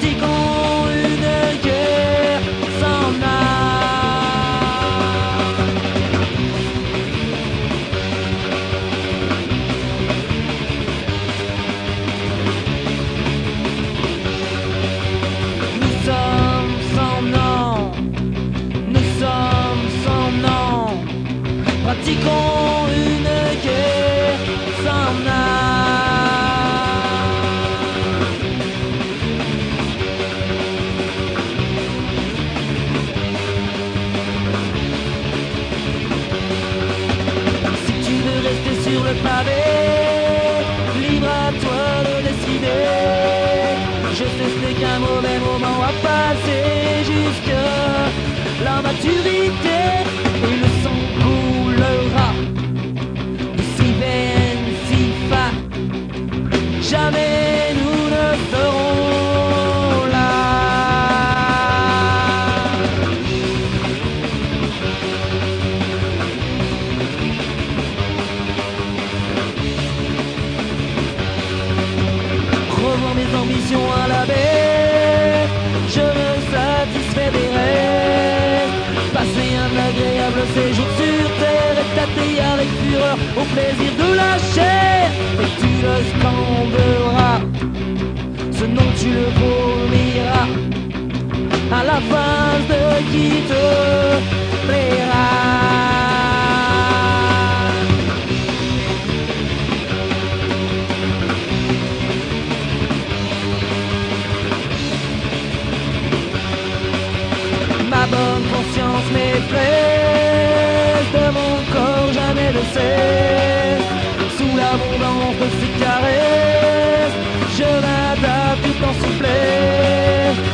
pratiquons une guerre sans armes. Nous sommes sans nom, nous sommes sans nom, pratiquons une guerre sans armes. Si tu veux rester sur le pavé, libre à toi de décider. Je sais ce n'est qu'un mauvais moment à passer jusque la maturité, et le sang coulera de si veine, si fin. Jamais nous ne serons là. Revoir mes ambitions à la baie, je me satisfais des rêves. Passer un agréable séjour sur terre et tâter avec fureur au plaisir de la chair. Et tu le scanderas, ce nom tu le vomiras à la face de qui te plaira. Ma bonne conscience m'effraie, de mon corps jamais ne cesse. Sous l'abondance de ses caresses, je m'adapte tout en soufflet.